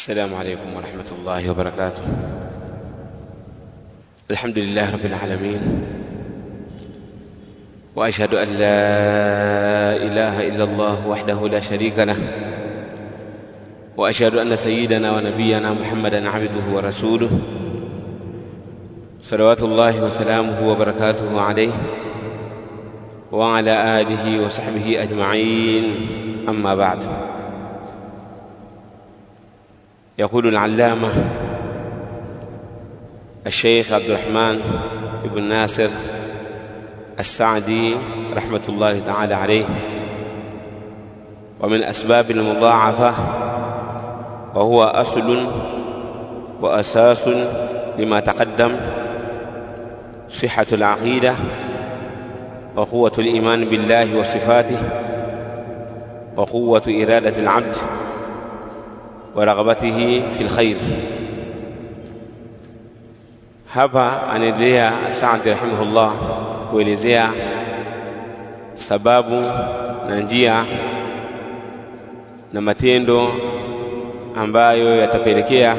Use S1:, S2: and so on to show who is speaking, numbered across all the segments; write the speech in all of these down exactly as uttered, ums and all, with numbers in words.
S1: السلام عليكم ورحمة الله وبركاته. الحمد لله رب العالمين، وأشهد أن لا إله إلا الله وحده لا شريك له، وأشهد أن سيدنا ونبينا محمدا عبده ورسوله صلوات الله وسلامه وبركاته عليه وعلى آله وصحبه أجمعين. أما بعد، يقول العلامة الشيخ عبد الرحمن بن ناصر السعدي رحمة الله تعالى عليه: ومن أسباب المضاعفة وهو أصل وأساس لما تقدم صحة العقيدة وقوة الإيمان بالله وصفاته وقوة إرادة العبد ورغبته في الخير. Hapa anaendelea Saadi rahimahullah kuelezea sababu na njia na matendo ambayo yatapelekea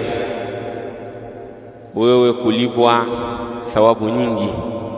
S1: wewe kulipwa thawabu nyingi.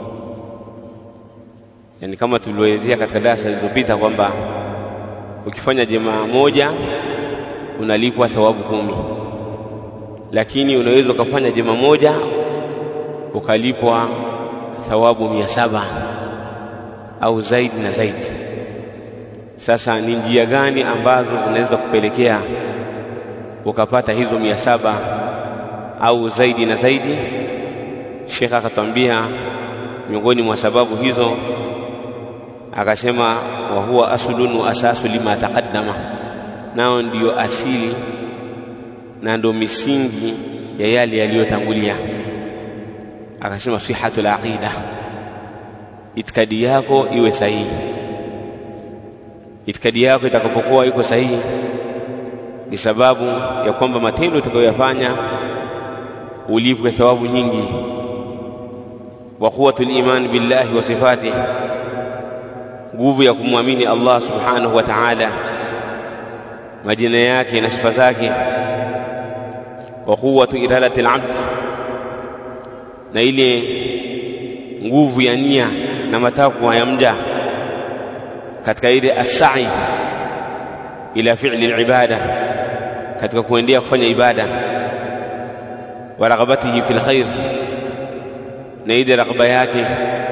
S1: Yani kama tulivyoelezea katika darasa zilizopita kwamba ukifanya jema moja unalipwa thawabu kumi, lakini unaweza ukafanya jema moja ukalipwa thawabu mia saba au zaidi na zaidi. Sasa ni njia gani ambazo zinaweza kupelekea ukapata hizo mia saba au zaidi na zaidi? Sheikh akatwambia miongoni mwa sababu hizo akasema, wa huwa aslun wa asasu lima taqaddama, nao ndio asili na ndio misingi ya yale yaliyotangulia. Akasema sihatul aqida, itikadi yako iwe sahihi. Itikadi yako itakapokuwa iko sahihi ni sababu ya kwamba matendo utakayoyafanya ulipwe thawabu nyingi. Wa quwwatul iman billahi wa sifatihi, nguvu ya kumwamini Allah subhanahu wa ta'ala, majina yake na sifa zake. Wa quwwatu iradati al-'abd, na ile nguvu ya nia na matakwa ya mja katika ile as-sa'i ila fi'li al-ibada, katika kuendea kufanya ibada. Wa raghbatihi fil khair, na ile raghba yake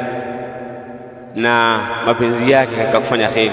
S1: na mapenzi yake katika kufanya khair.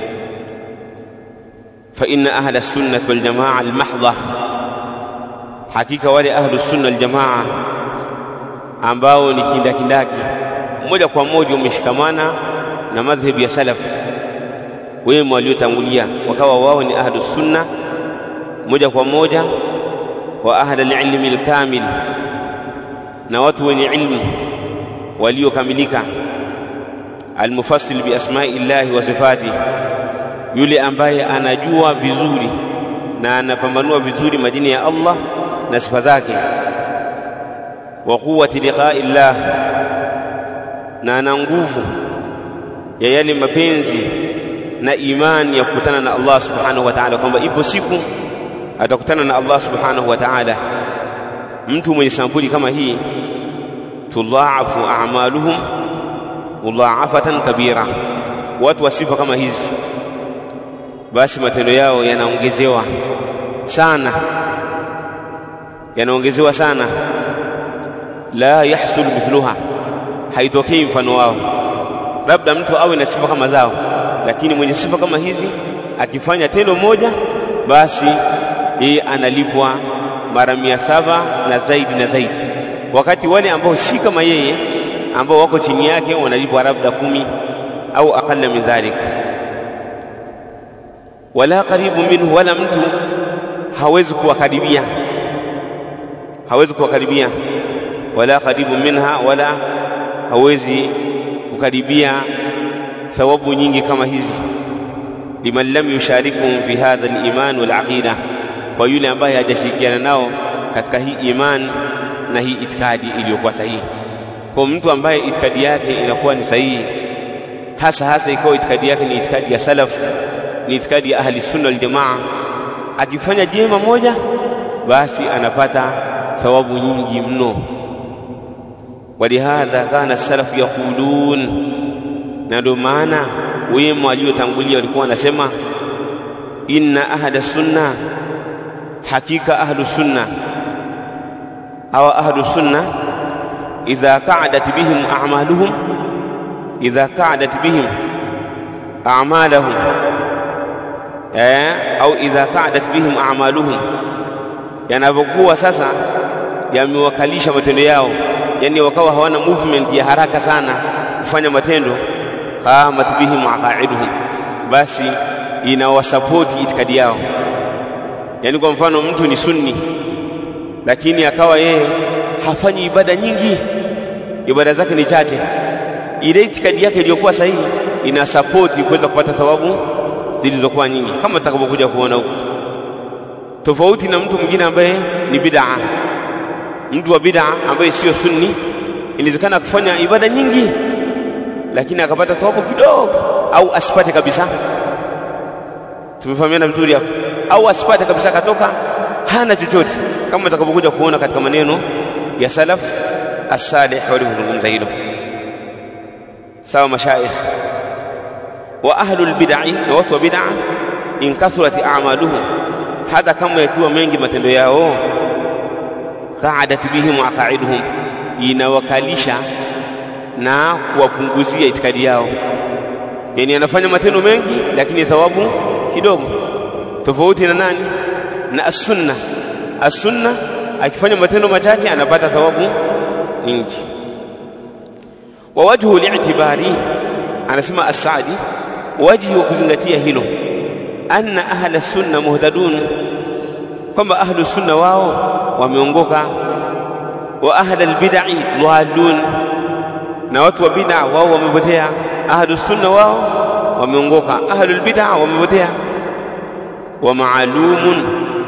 S1: Fa inna ahla as-sunnah wal jamaa al-mahdha, hakika wale ahlu sunna al-jamaa ambao ni kindakindaki moja kwa moja umeshikamana na madhhabi ya salaf wema waliotangulia, wakawa wao ni ahlu sunna moja kwa moja, wa ahla al-ilmi al-kamil, na watu wenye ilmu waliokamilika, al-mufassil bi asma'i llahi wa sifatihi, yule ambaye anajua vizuri na anapambanua vizuri majina ya Allah na sifa zake. Wa quwwati liqa'i llah, na ana nguvu ya yale mapenzi na imani ya kukutana na Allah subhanahu wa ta'ala, kwamba ipo siku atakutana na Allah subhanahu wa ta'ala. Mtu mwenye sampuli kama hii, tudha'afu a'maluhum mudha'afatan kabira, watu wasifa kama hizi basi matendo yao yanaongezewa sana, yanaongezewa sana. La yahsul mithluha, haitokei mfano wao. Labda mtu awe na sifa kama zao, lakini mwenye sifa kama hizi akifanya tendo moja basi yeye analipwa mara mia saba na zaidi na zaidi, wakati wale ambao si kama yeye, ambao wako chini yake, wanalipwa labda kumi au aqalla min dhalik. Wala karibu minhu, wala mtu hawezi kuwakaribia, hawezi kuwakaribia. Wala karibu minha, wala hawezi kukaribia thawabu nyingi kama hizi. Liman lam yusharikum fi hadha al-iman wal aqida, kwa yule ambaye hajashirikiana nao katika hii iman na hii itikadi iliyokuwa sahihi. Kwa mtu ambaye itikadi yake inakuwa ni sahihi, hasa hasa ikawa itikadi yake ni itikadi ya salaf, ni itikadi ya ahli sunna wal jamaa, akifanya jema moja basi anapata thawabu nyingi mno. Walihadha kana salaf yaqulun, na ndio maana wema waliotangulia walikuwa wanasema inna ahla sunna, hakika ahlu sunna au ahlu sunna idha qa'adat bihim a'maluhum idha qa'adat bihim a'malahum eh au idha qa'adat bihim a'maluhum, yanapokuwa sasa yamewakalisha matendo yao, yani wakawa hawana movement ya haraka sana kufanya matendo, qamat bihim aqaiduhum, basi inawasapoti itikadi yao. Yani kwa mfano mtu ni sunni lakini akawa yeye hafanyi ibada nyingi, ibada zake ni chache, ile itikadi yake iliyokuwa sahihi ina support kuweza kupata thawabu zilizokuwa nyingi, kama tutakapokuja kuona huko. Tofauti na mtu mwingine ambaye ni bid'a. Mtu wa bid'a ambaye sio sunni inawezekana kufanya ibada nyingi lakini akapata thawabu kidogo au asipate kabisa. Tumefahamiana vizuri hapo? Au asipate kabisa, katoka hana chochote, kama tutakapokuja kuona katika maneno ya salaf as-salih waliozungumza hilo. Sawa mashaikh? Wa ahlul bid'ah, wa watu wa bid'ah in kathurat a'maluhum, hata kama yakiwa mengi matendo yao, qa'adat bihim aqaiduhum, inawakalisha na kuwapunguzia itikadi yao. Yani anafanya matendo mengi lakini thawabu kidogo. Tofauti na nani? Na as-sunna. As-sunna akifanya matendo machache anapata thawabu nyingi. Wa wajhu li'tibari, anasema as-Saadi, wajhi wa kuzingatia hilo, anna ahla sunna muhtadun, kwamba ahlu sunna wao wameongoka, wa ahla al-bid'ah dhalun, na watu wa bid'a wao wamepotea. Ahlu sunna wao wameongoka, ahlu al-bid'ah wamepotea. Wa ma'lumun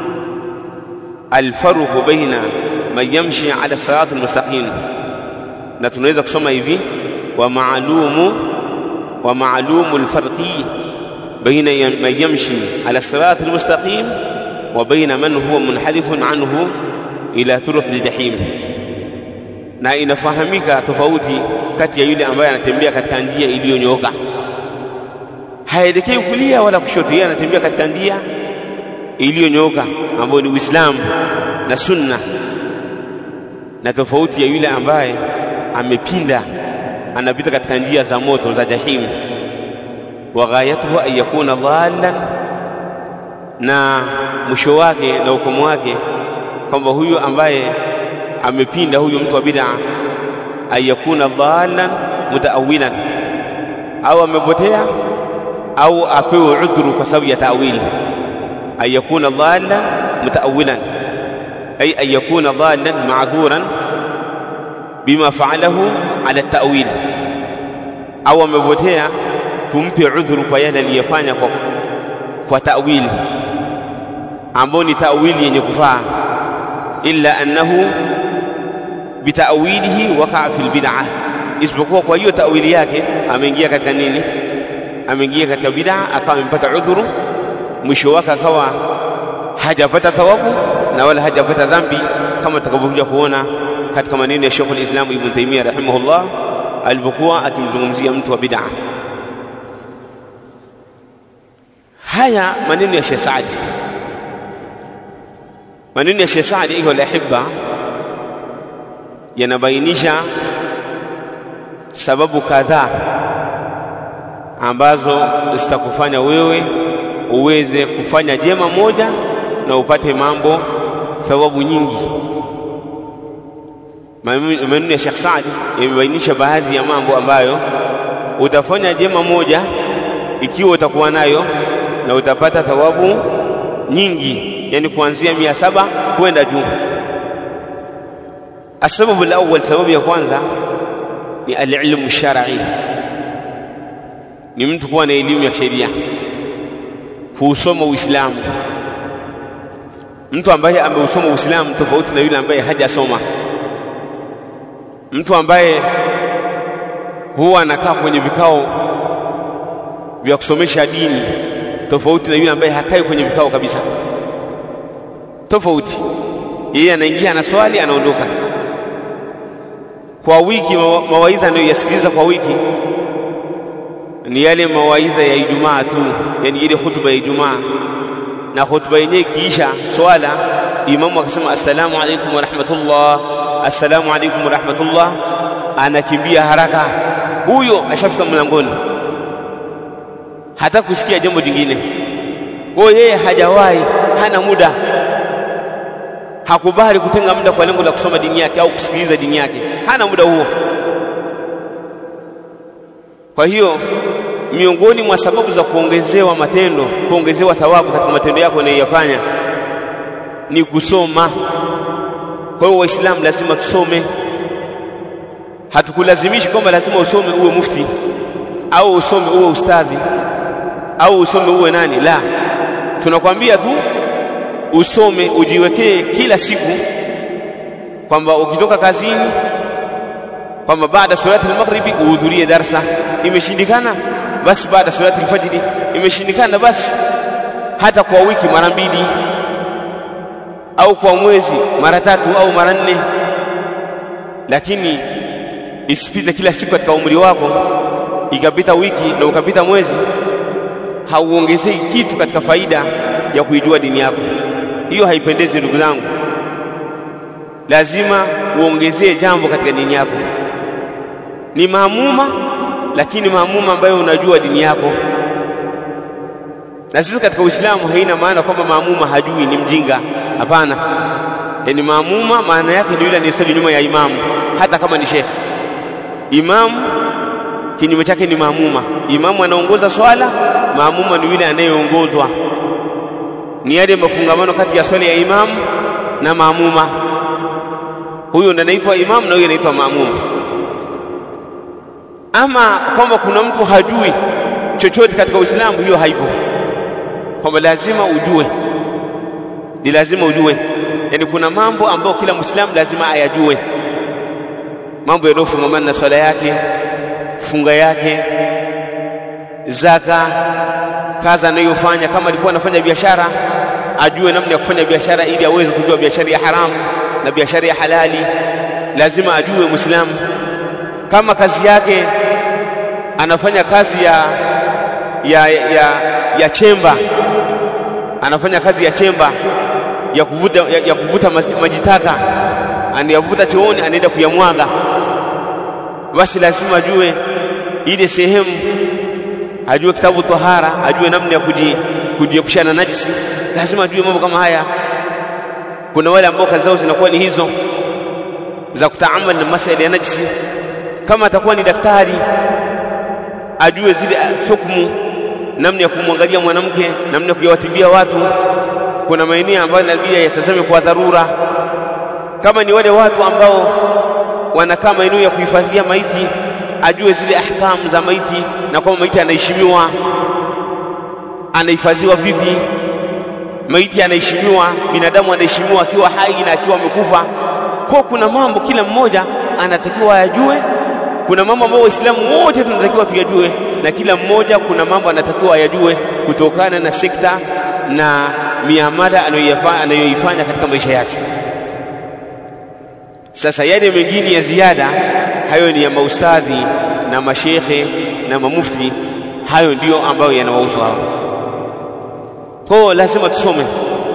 S1: al-farqu baina man yamshi ala sirat al-mustaqim, na tunaweza kusoma hivi wa ma'lumu wa ma'lumu al-farqi baina man yamshi ala sirat al-mustaqim wa baina man huwa munhalifun anhu ila turuq al-jahim. Na inafahamika tofauti kati ya yule ambaye anatembea katika njia iliyonyooka, haelekei kulia wala kushoto, yeye anatembea katika njia iliyonyooka ambayo ni Uislamu na sunna, na tofauti ya yule ambaye amepinda, anapita katika njia za moto za jahim. Wa ghayatuhu an yakuna dhallan, na mwisho wake na hukumu wake kwamba huyu ambaye amepinda, huyu mtu wa bid'a, ayakuna dhallan mutaawilan, au amepotea au apewe udhuru kwa sababu ya ta'wil. Ayakuna dhallan mutaawilan ay ayakuna dhallan ma'dhuran bima fa'alahu ala ta'wil, au amepotea tumpe udhuru kwa yale aliyofanya kwa kwa ta'wil, ambao ni ta'wili yenye kufaa, illa annahu bitawilihi waqa'a fil bid'ah, isipokuwa kwa hiyo tawili yake ameingia katika nini? Ameingia katika bid'ah, akawa amepata udhuru, mwisho wake akawa hajapata thawabu na wala hajapata dhambi, kama tutakavyokuja kuona katika maneno ya Sheikh al-Islam Ibn Taymiyyah rahimahullah alipokuwa akimzungumzia mtu wa bid'ah. Haya maneno ya Sheikh Saadi, maneno ya Sheikh Saadi hiyo la hibba, yanabainisha sababu kadhaa ambazo zitakufanya wewe uweze kufanya jema moja na upate mambo thawabu nyingi. Maneno ya Sheikh Saadi yamebainisha baadhi ya mambo ambayo utafanya jema moja ikiwa utakuwa nayo na utapata thawabu nyingi, yani kuanzia mia saba kwenda juu. Sababu la awwal, sababu ya kwanza ni al-ilmu shar'i, ni mtu kuwa na elimu ya sheria, kusoma Uislamu. Mtu ambaye ameusoma Uislamu tofauti na yule ambaye hajasoma. Mtu ambaye huwa anakaa kwenye vikao vya kusomesha dini tofauti na yule ambaye hakai kwenye vikao kabisa, tofauti. yeye anaingia na swali anaondoka. Kwa wiki mawaidha ndio yasikiliza kwa wiki ni yale mawaidha ya Ijumaa tu, yani ile hutuba ya Ijumaa. Na hutuba yenyewe kiisha swala, imamu akasema assalamu alaykum wa rahmatullah, assalamu alaykum wa rahmatullah, anakimbia haraka, huyo ashafika mlangoni, hata kusikia jambo jingine. Kwa yeye hajawahi, hana muda, hakubali kutenga muda kwa lengo la kusoma dini yake au kusikiliza dini yake, hana muda huo. Kwa hiyo miongoni mwa sababu za kuongezewa matendo, kuongezewa thawabu katika matendo yako unayofanya ni kusoma. Kwa hiyo Waislamu lazima tusome. Hatukulazimishi kwamba lazima usome uwe mufti au usome uwe ustadhi au usome uwe nani, la. Tunakwambia tu usome, ujiwekee kila siku kwamba ukitoka kazini kwamba baada salati al-maghribi uhudhurie darasa. Imeshindikana basi baada salati al-fajr, imeshindikana basi hata kwa wiki mara mbili au kwa mwezi mara tatu au mara nne, lakini isipite kila siku katika umri wako. Ikapita wiki na ukapita mwezi, hauongezei kitu katika faida ya kuijua dini yako. Hiyo haipendezi ndugu zangu. Lazima uongezee jambo katika dini yako. Ni maamuma, lakini maamuma ambayo unajua dini yako. Na sisi katika Uislamu haina maana kwamba maamuma hajui, ni mjinga. Hapana. Yaani maamuma maana yake ni yule anayesali nyuma ya imamu, hata kama ni shekhi. Imamu kinyume chake ni maamuma. Imamu anaongoza swala, maamuma ni yule anayeongozwa. Ni yale mafungamano kati ya swala ya imamu na maamuma. Huyo ndiye anaitwa imamu na huyo anaitwa maamuma. Ama kwamba kuna mtu hajui chochote katika Uislamu, hiyo haipo. Kwamba lazima ujue, ni lazima ujue. Yani kuna mambo ambayo kila Muislamu lazima ayajue, mambo yanayofungamana na swala yake, funga yake, zaka, kazi anayofanya. Kama alikuwa anafanya biashara, ajue namna ya kufanya biashara ili aweze kujua biashara ya haramu na biashara ya halali. Lazima ajue Muislamu. Kama kazi yake anafanya kazi ya ya ya, ya chemba, anafanya kazi ya chemba ya kuvuta ya, ya kuvuta majitaka, anayavuta chooni anaenda kuyamwaga, basi lazima ajue ile sehemu, ajue kitabu tahara, ajue namna ya kujiepusha na najisi. Lazima ajue mambo kama haya. Kuna wale ambao kazi zao zinakuwa ni hizo za kutaamali na masuala ya najisi. Kama atakuwa ni daktari, ajue zile hukumu, namna ya kumwangalia mwanamke, namna ya kuyawatibia watu. Kuna maeneo ambayo inabidi yatazame kwa dharura. Kama ni wale watu ambao wanakaa maeneo ya kuhifadhia maiti, ajue zile ahkamu za maiti na kama maiti anaheshimiwa, anahifadhiwa vipi. Maiti anaheshimiwa, binadamu anaheshimiwa akiwa hai na akiwa amekufa. Kwa kuna mambo kila mmoja anatakiwa ayajue. Kuna mambo ambayo Waislamu wote tunatakiwa tuyajue, na kila mmoja kuna mambo anatakiwa ayajue kutokana na sekta na miamala anayoifanya katika maisha yake. Sasa yale mengine ya ziada, hayo ni ya maustadhi na mashekhe na mamufti, hayo ndio ambayo yanawahusu hao. Kwa lazima tusome.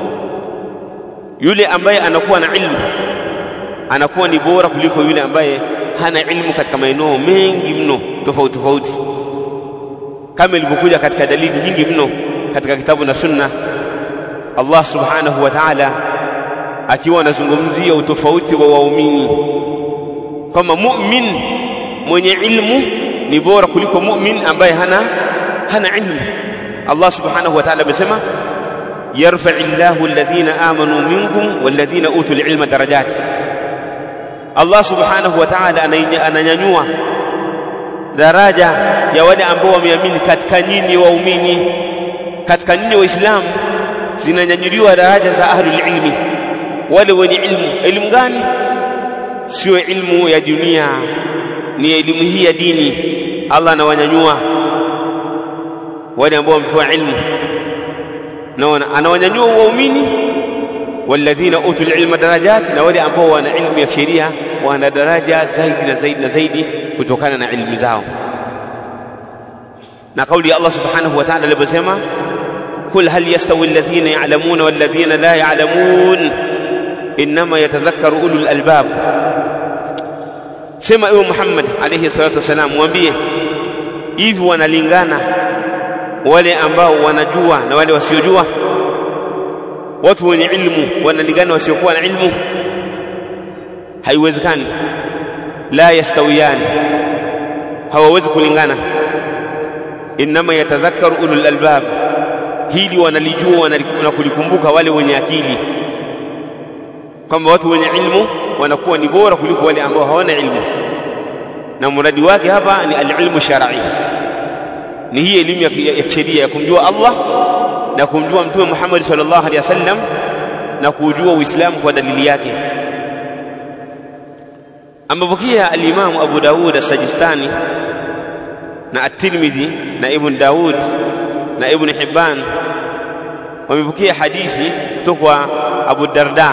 S1: Yule ambaye anakuwa na ilmu anakuwa ni bora kuliko yule ambaye hana ilmu katika maeneo mengi mno tofauti tofauti, kama ilivyokuja katika dalili nyingi mno katika kitabu na sunna. Allah subhanahu wa ta'ala akiwa anazungumzia utofauti wa waumini, kama mu'min mwenye ilmu ni bora kuliko mu'min ambaye hana hana ilmu. Allah subhanahu wa ta'ala amesema yarfa'illahu alladhina amanu minkum walladhina utul ilma darajat. Allah subhanahu wa ta'ala ananyanyua daraja ya wale ambao wameamini katika nyinyi waumini. Katika nyinyi waislamu zinanyanyuliwa daraja za ahlul ilmi, wale wenye ilmu. Elimu gani? Sio ilmu ya dunia, ni elimu hii ya dini. Allah anawanyanyua wale ambao wamepewa ilmu, naona anawanyanyua waumini walladhina utul ilma darajat, na wale ambao wana ilmu ya sheria wana daraja zaidi na zaidi na zaidi kutokana na ilmu zao. Na kauli ya Allah subhanahu wa ta'ala aliposema kul hal yastawi alladhina ya'lamuna walladhina la ya'lamun inma yatadhakkaru ulul albab, sema ewe Muhammad alayhi salatu wasalam, mwambie hivi wanalingana wale ambao wanajua na wale wasiojua? Watu wenye ilmu wanalingana wasiokuwa na ilmu? Haiwezekani. La yastawiyan, hawawezi kulingana. Inma yatadhakkaru ulul albab, hili wanalijua na kulikumbuka wale wenye akili, kwamba watu wenye ilmu wanakuwa ni bora kuliko wale ambao hawana ilmu. Na muradi wake hapa ni al-ilmu shar'i, ni hii elimu ya sheria ya kumjua Allah na kumjua Mtume Muhammad sallallahu alaihi wasallam na kujua Uislamu kwa dalili yake. Amepokia al-Imam Abu Daud as-Sajistani na at-Tirmidhi na Ibn Daud na Ibn Hibban wamepokea hadithi kutoka kwa Abu Darda.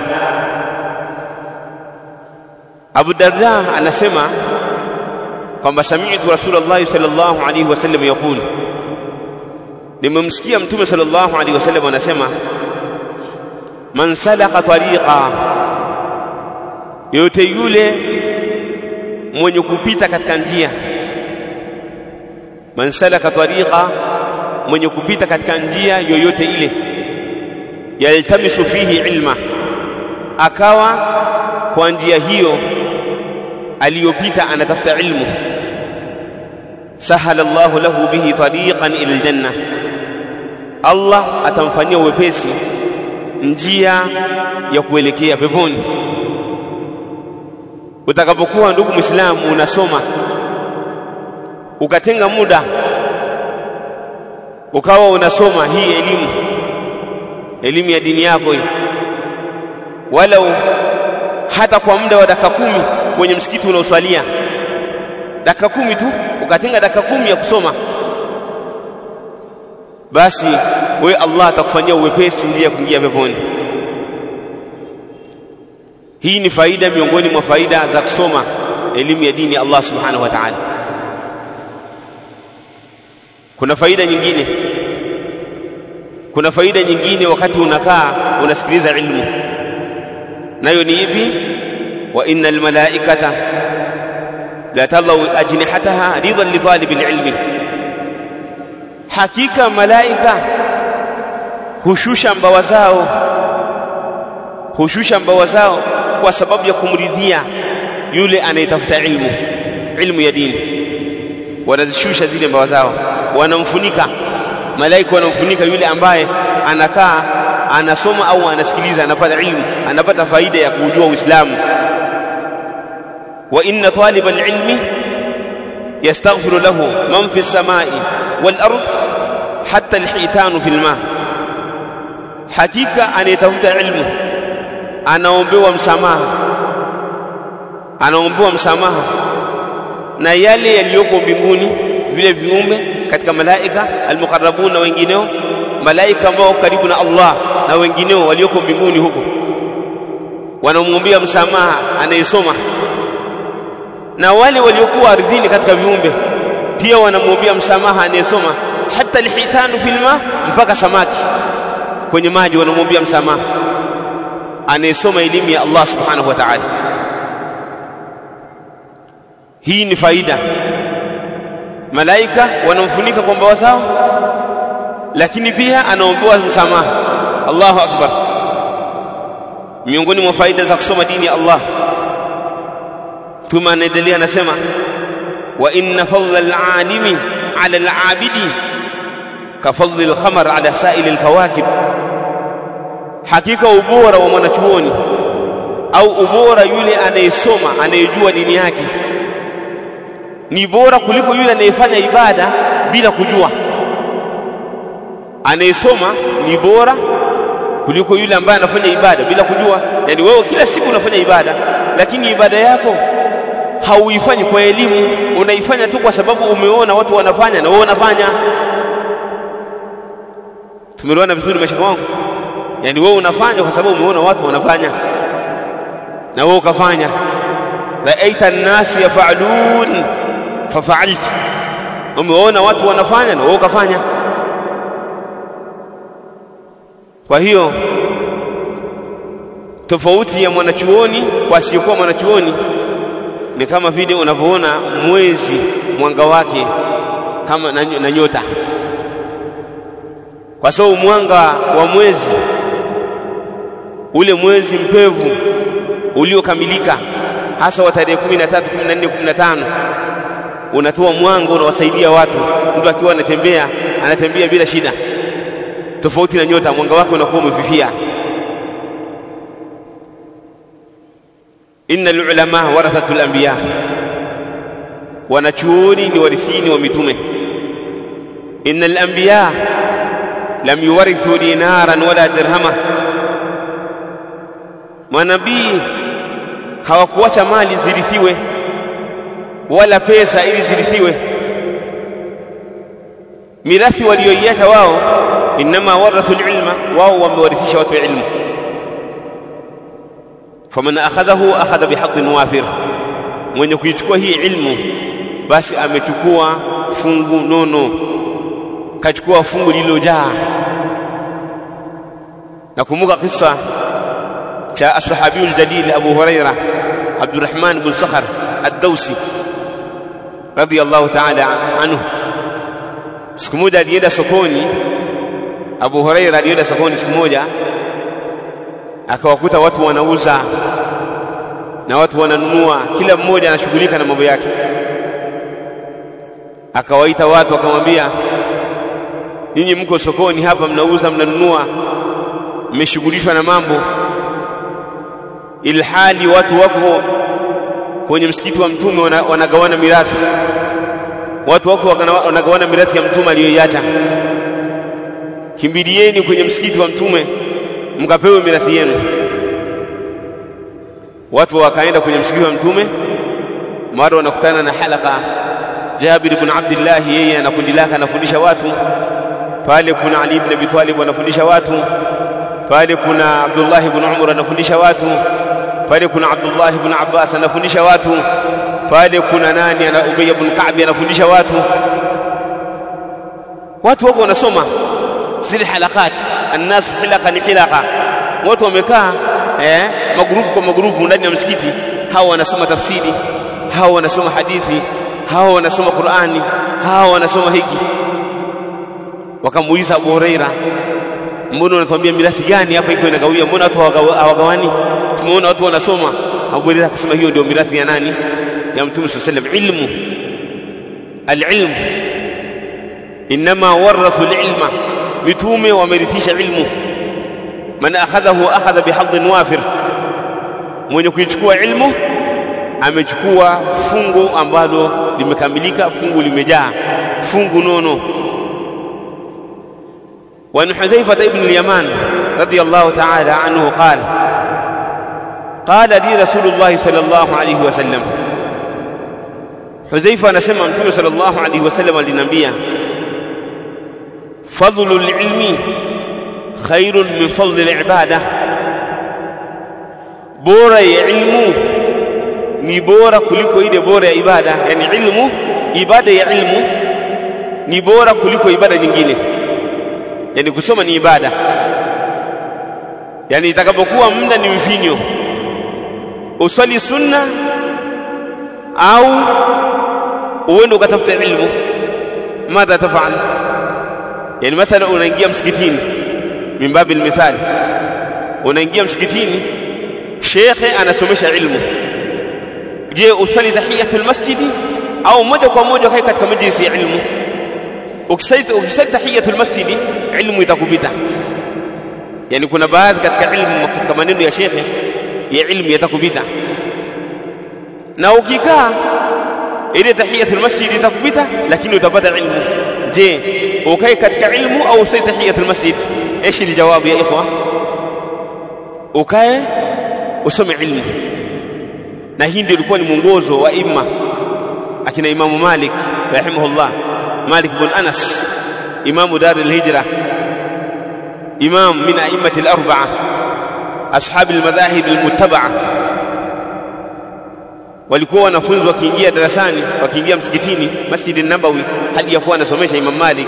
S1: Abu Darda anasema kwamba sami'tu Rasulullah sallallahu alaihi wasallam yaqul, nimemsikia Mtume sallallahu alaihi wasallam anasema man salaka tariqa, yote yule mwenye kupita katika njia. Man salaka tariqa, mwenye kupita katika njia yoyote ile, yaltamisu fihi ilma, akawa kwa njia hiyo aliyopita anatafuta ilmu, sahala Allahu lahu bihi tariqan ila aljanna, Allah atamfanyia wepesi njia ya kuelekea peponi. Utakapokuwa ndugu Muislamu unasoma ukatenga muda ukawa unasoma hii elimu elimu ya dini yako hii, walau hata kwa muda wa dakika kumi kwenye msikiti unaoswalia, dakika kumi tu, ukatenga dakika kumi ya kusoma, basi wewe Allah atakufanyia uwepesi njia ya kuingia peponi. Hii ni faida miongoni mwa faida za kusoma elimu ya dini ya Allah subhanahu wa ta'ala. Kuna faida nyingine, kuna faida nyingine wakati unakaa unasikiliza ilmu, nayo ni ipi? Wa innal malaikata la tadau ajnihataha ridan li talibil ilmi, hakika malaika hushusha mbawa zao hushusha mbawa zao kwa sababu ya kumridhia yule anayetafuta ilmu ilmu ya dini. Wanazishusha zile mbawa zao, wanamfunika malaika, wanamfunika yule ambaye anakaa anasoma au anasikiliza, anapata ilmu, anapata faida ya kujua Uislamu. Wa inna talibal ilmi yastaghfiru lahu man fi samai wal ardh hatta alhitanu fil ma, hakika anayetafuta ilmu anaombewa msamaha anaombewa msamaha na yale yaliyoko mbinguni, vile viumbe katika malaika almuqarrabun na wengineo, malaika ambao karibu na Allah na wengineo walioko mbinguni huko, wanamwombea msamaha anayesoma, na wale waliokuwa ardhini katika viumbe pia wanamwombea msamaha anayesoma, hata alhitanu fil ma, mpaka samaki kwenye maji wanamwombea msamaha anayesoma elimu ya Allah subhanahu wa ta'ala. Hii ni faida. Malaika wanamfunika kwa mbawa zao, lakini pia anaombewa msamaha. Allahu akbar. Miongoni mwa faida za kusoma dini ya Allah, tuma anaendelea anasema wa inna fadla al-alimi ala al-abidi ka fadli al-khamar ala sa'il al-fawakib, hakika ubora wa mwanachuoni au ubora yule anayesoma anayejua dini yake ni bora kuliko yule anayefanya ibada bila kujua. Anayesoma ni bora kuliko yule ambaye anafanya ibada bila kujua. Yani wewe kila siku unafanya ibada, lakini ibada yako hauifanyi kwa elimu, unaifanya tu kwa sababu umeona watu wanafanya na wewe unafanya. Tumeelewana vizuri mashaka wangu? Yani wewe unafanya kwa sababu umeona watu wanafanya na wewe ukafanya. Ra'aita an-nas yaf'alun fafa'alta, umeona watu wanafanya na wewe ukafanya. Kwa hiyo tofauti ya mwanachuoni kwa asiyokuwa mwanachuoni ni kama vile unavyoona mwezi mwanga wake kama na nyota. Kwa sababu mwanga wa mwezi, ule mwezi mpevu uliokamilika, hasa wa tarehe kumi na tatu, kumi na nne, kumi na tano, unatoa mwanga unawasaidia watu. Mtu akiwa anatembea anatembea bila shida, tofauti na nyota, mwanga wake unakuwa umefifia. Innal ulama warathatul anbiya, wanachuoni ni warithini wa mitume. Innal anbiya lam yuwarithu dinaran wala dirhama, manabii hawakuacha mali zirithiwe wala pesa ili zirithiwe. Mirathi walioiacha wao, inma warathul ilma, wao wamewarithisha watu ilmu. faman akhadhahu akhadha bihadhin wafir, mwenye kuichukua hii ilmu basi amechukua fungu nono, kachukua fungu lililojaa. Nakumbuka kisa cha ashabiyul jalil Abu Huraira Abdurrahman ibn Sakhar ad-Dawsi radiyallahu ta'ala anhu. Siku moja alienda sokoni, Abu Huraira alienda sokoni siku moja, akawakuta watu wanauza na watu wananunua, kila mmoja anashughulika na mambo yake. Akawaita watu akamwambia, ninyi mko sokoni hapa mnauza mnanunua, mmeshughulishwa na mambo, ilhali watu wako kwenye msikiti wa Mtume wanagawana mirathi. Watu wako wanagawana mirathi ya Mtume aliyoiacha. Kimbilieni kwenye msikiti wa Mtume mkapewe mirathi yenu. Watu wakaenda kwenye msikiti wa Mtume, mara wanakutana na halaka Jabir ibn Abdullah, yeye na kundi lake anafundisha watu pale. Kuna Ali ibn Abi Talib anafundisha watu pale, kuna Abdullah ibn Umar anafundisha watu pale, kuna Abdullah ibn Abbas anafundisha watu pale, kuna nani ana Ubay ibn Ka'b anafundisha watu. Watu wako wanasoma zile halakat, الناس حلقه ni hilaqa, watu wamekaa eh magrupu kwa magrupu ndani ya msikiti. Hao wanasoma tafsiri, hao wanasoma hadithi, hao wanasoma Qur'ani, hao wanasoma hiki. Wakamuuliza Abu Huraira, mbona unatuambia mirathi gani hapa iko inagawia, mbona watu hawagawani? Tumeona watu wanasoma. Abu Huraira akasema hiyo ndio mirathi ya nani? Ya Mtume sallallahu alayhi wasallam. Ilmu, al-ilm inma warathu al-ilma, mitume wamerithisha ilmu. Man akhadhahu akhadha bihadhin wafir, mwenye kuichukua ilmu amechukua fungu ambalo limekamilika, fungu limejaa, fungu nono. Wa Hudhayfa ibn al-Yaman radiyallahu ta'ala anhu qala qala li Rasulullah sallallahu alayhi wasallam, Hudhayfa anasema Mtume sallallahu alayhi wasallam aliniambia, fadlul ilmi khairun min fadli al-ibada, bora ya ilmu ni bora kuliko ile bora ya ibada. Yani ilmu, ibada ya ilmu ni bora kuliko ibada nyingine. Yani kusoma ni ibada, yani itakapokuwa muda ni mfinyo, usali sunna au uende ukatafuta ilmu, madha tafal? Yani mathalan unaingia msikitini, mimbabil mithali, unaingia msikitini, shekhe anasomesha ilmu. Je, usali tahiyatul masjidi au moja kwa moja kai katika majlisi ya ilmu? Ukisali ukisali tahiyatul masjidi, ilmu itakupita. Yani kuna baadhi katika ilmu, katika maneno ya shekhe ya ilmu yatakupita, na ukikaa ile tahiyatul masjidi itakupita, lakini utapata ilmu. Je, ukai katika ilmu au usali tahiyatul masjid? ايش الجواب يا اخوه؟ ukae usome ilmu. Na hii ndio ilikuwa ni mwongozo wa imma akina Imam Malik rahimahullah, Malik ibn Anas, Imam Dar al-Hijra, imam min a'immati al-arba'a ashab al-madhahib al-muttaba'a walikuwa wanafunzi wakiingia darasani, wakiingia msikitini Masjid an-Nabawi, hadi yakuwa anasomesha Imam Malik,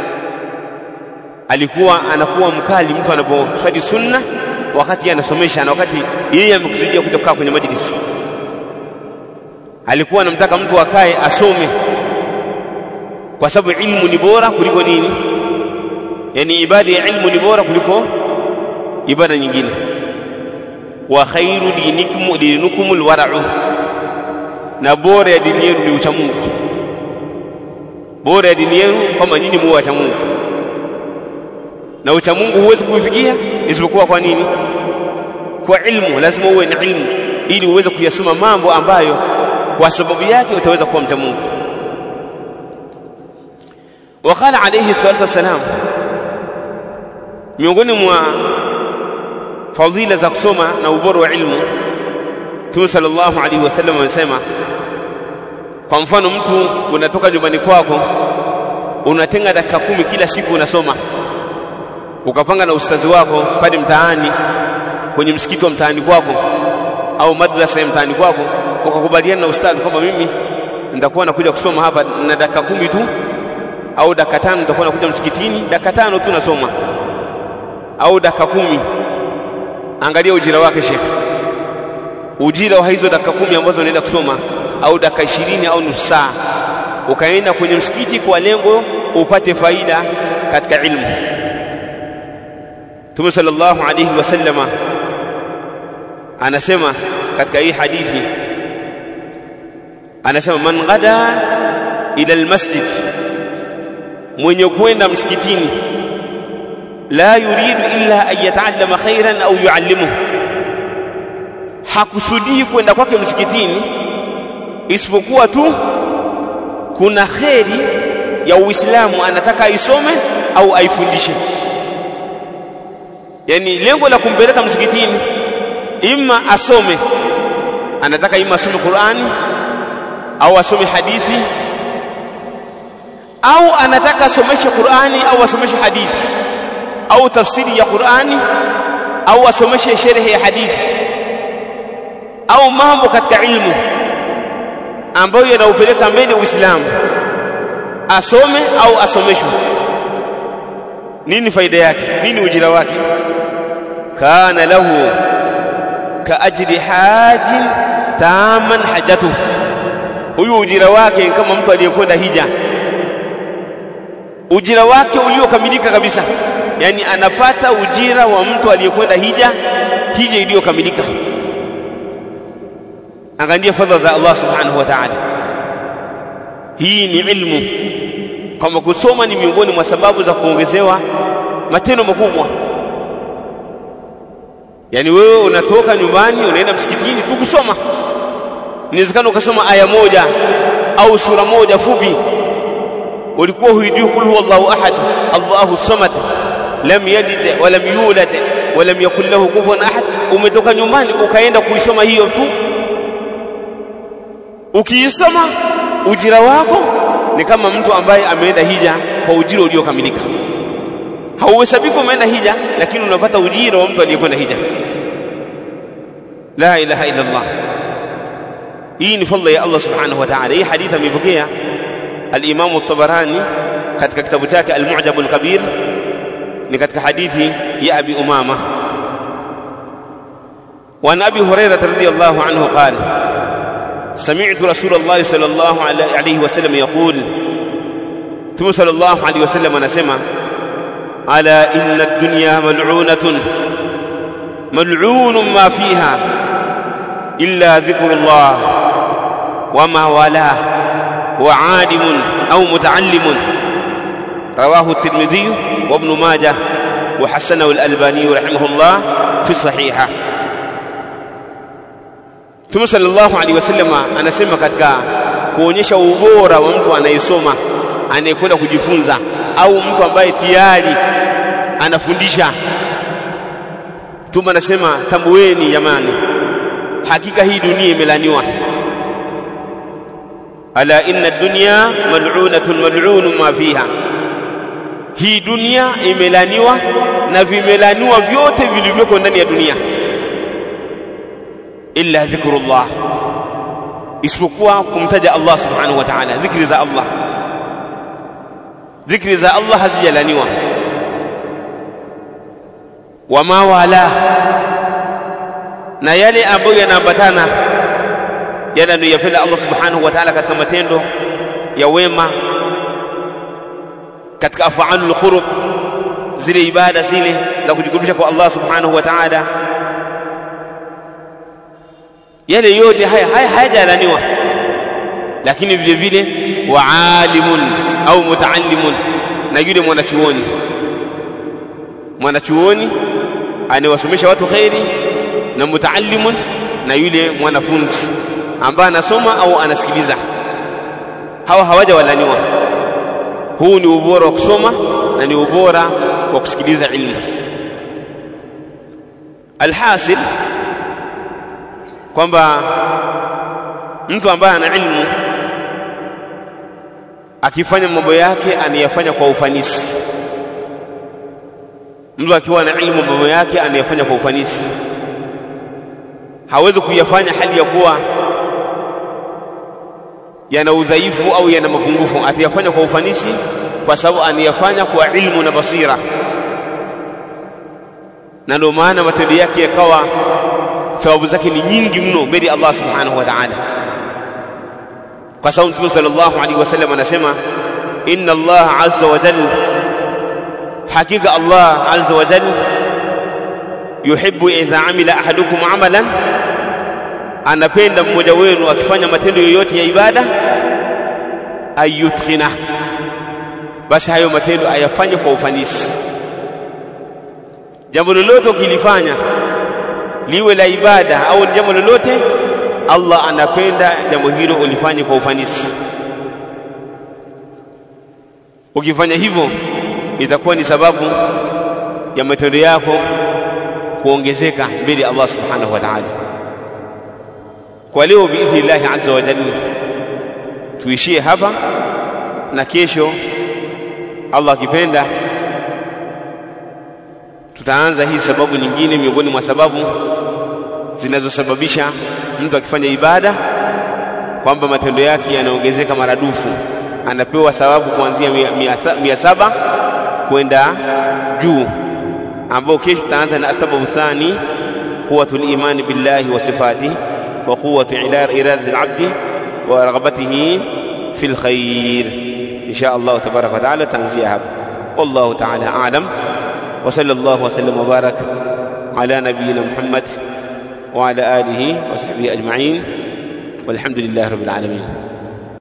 S1: alikuwa anakuwa mkali mtu anaposwali sunna wakati anasomesha na wakati yeye amekusudia kuja kukaa kwenye majlis. Alikuwa anamtaka mtu akae asome, kwa sababu ilmu ni bora kuliko nini? Yani ibada ya ilmu ni bora kuliko ibada nyingine. Wa khairu dinikum dinukumul wara'u, na bora ya dini yenu ni ucha Mungu. Bora ya dini yenu kama nyinyi muwe wacha Mungu, na ucha Mungu huwezi kufikia isipokuwa kwa nini? Kwa ilmu. Lazima uwe na ilmu ili uweze kuyasoma mambo ambayo kwa sababu yake utaweza kuwa mcha Mungu. Wakala alayhi salatu wasalam, miongoni mwa fadhila za kusoma na ubora wa ilmu, Mtume sallallahu alayhi wasallam anasema, kwa mfano mtu unatoka nyumbani kwako unatenga dakika kumi kila siku unasoma, ukapanga na ustadhi wako pale mtaani kwenye msikiti wa mtaani kwako au madrasa ya mtaani kwako, ukakubaliana na ustadhi kwamba mimi nitakuwa nakuja kusoma hapa na dakika kumi tu au dakika tano nitakuwa nakuja msikitini, dakika tano tu nasoma au dakika kumi. Angalia ujira wake Sheikh, ujira wa hizo dakika kumi ambazo unaenda kusoma au dakika ishirini au nusu saa, ukaenda kwenye msikiti kwa lengo upate faida katika ilmu. Mtume sallallahu alayhi wasallam anasema katika hii hadithi, anasema man ghada ila almasjid, mwenye kwenda msikitini, la yuridu illa an yata'allama khairan au yuallimuhu, hakusudii kwenda kwake msikitini isipokuwa tu kuna khairi ya Uislamu anataka aisome au aifundishe. Yani lengo la kumpeleka msikitini imma asome, anataka imma asome Qur'ani au asome hadithi, au anataka asomeshe Qur'ani au asomeshe hadithi au tafsiri ya Qur'ani au asomeshe sharhi ya hadithi au mambo katika ilmu ambayo yanaupeleka mbele Uislamu, asome au asomeshwe. Nini faida yake? Nini ujira wake? Kana lahu ka ajri hajin taman hajatuhu, huyu ujira wake kama mtu aliyekwenda hija, ujira wake uliokamilika kabisa. Yani anapata ujira wa mtu aliyekwenda hija, hija iliyokamilika. Angalia fadhila za Allah subhanahu wa ta'ala. Hii ni ilmu, kama kusoma ni miongoni mwa sababu za kuongezewa matendo makubwa. Yani wewe unatoka nyumbani unaenda msikitini tu kusoma, inawezekana ukasoma aya moja au sura moja fupi. Ulikuwa huijui kul huwallahu ahad Allahu samad lam yalid wa lam yulad wa lam yakul lahu kufuwan ahad, umetoka nyumbani ukaenda kuisoma hiyo tu. Ukiisoma ujira wako ni kama mtu ambaye ameenda hija kwa ujira uliokamilika. Hauhesabiki umeenda hija, lakini unapata ujira wa mtu aliyekwenda hija. La ilaha illa Allah. Hii ni fadhila ya Allah subhanahu wa ta'ala. Hii hadithi amepokea al-Imam at-Tabarani katika kitabu chake Al-Mu'jam al-Kabir, ni katika hadithi ya Abi Umama. Wa Abi Hurairah radhiyallahu anhu qala سمعت رسول الله صلى الله عليه وسلم يقول، ثم صلى الله عليه وسلم نسمع: ألا إن الدنيا ملعونة ملعون ما فيها إلا ذكر الله وما والاه وعالم أو متعلم. رواه الترمذي وابن ماجه وحسنه الألباني رحمه الله في الصحيحة. Mtume sallallahu alaihi wasallam anasema katika kuonyesha ubora wa mtu anayesoma, anayekwenda kujifunza, au mtu ambaye tayari anafundisha. Mtume anasema, tambueni jamani, hakika hii dunia imelaniwa. Ala inna ad-dunya mal'unatun mal'unun ma fiha, hii dunia imelaniwa na vimelaniwa vyote vilivyoko ndani ya dunia, illa dhikrullah, isipokuwa kumtaja Allah subhanahu wa ta'ala. Dhikri za Allah, dhikri za Allah hazijalaniwa. Wama wala, na yale ambayo yanaambatana yale anayopenda Allah subhanahu wa ta'ala katika matendo ya wema, katika af'alul qurub, zile ibada zile za kujikurubisha kwa Allah subhanahu wa ta'ala, yale yote haya haya hayajalaniwa. Lakini vile vile wa alimun au mutaallimun, na yule mwanachuoni, mwanachuoni anawasomesha watu khairi, na mutaallimun, na yule mwanafunzi ambaye anasoma au anasikiliza. Hawa hawaja walaniwa. Huu ni ubora wa kusoma na ni ubora wa kusikiliza ilmu. Alhasil kwamba mtu ambaye ana ilmu akifanya mambo yake anayafanya kwa ufanisi. Mtu akiwa na ilmu mambo yake anayafanya kwa ufanisi, hawezi kuyafanya hali ya kuwa yana udhaifu au yana mapungufu. Atayafanya kwa ufanisi kwa sababu anayafanya kwa ilmu na basira, na ndio maana matendo yake yakawa thawabu zake ni nyingi mno mbele ya Allah subhanahu wa ta'ala. Kwa sababu Mtume sallallahu alaihi wasallam anasema, inna Allah azza wa jalla, hakika Allah azza wa jalla, yuhibbu idha amila ahadukum amalan, anapenda mmoja wenu akifanya matendo yoyote ya ibada, ayutkhina, basi hayo matendo ayafanye kwa ufanisi. Jambo lolote ukilifanya liwe la ibada au jambo lolote, Allah anapenda jambo hilo ulifanye kwa ufanisi. Ukifanya hivyo itakuwa ni sababu ya matendo yako kuongezeka mbele Allah subhanahu wa ta'ala. Kwa leo biidhnillah azza wa jalla tuishie hapa, na kesho Allah akipenda tutaanza hii sababu nyingine miongoni mwa sababu zinazosababisha mtu akifanya ibada kwamba matendo yake yanaongezeka maradufu, anapewa sababu kuanzia mia saba kwenda juu, ambao kesho tutaanza na sababu thani, quwwatul iman billahi wa sifatihi wa quwwatu iradati al-'abdi wa raghbatihi fil khair. insha Allah tabaraka wa taala tanzia hapa. Wallahu ta'ala a'lam, wa sallallahu wa sallam wa barak ala nabiyyina Muhammad wa ala alihi wa sahbihi ajma'in, walhamdulillahi rabbil alamin.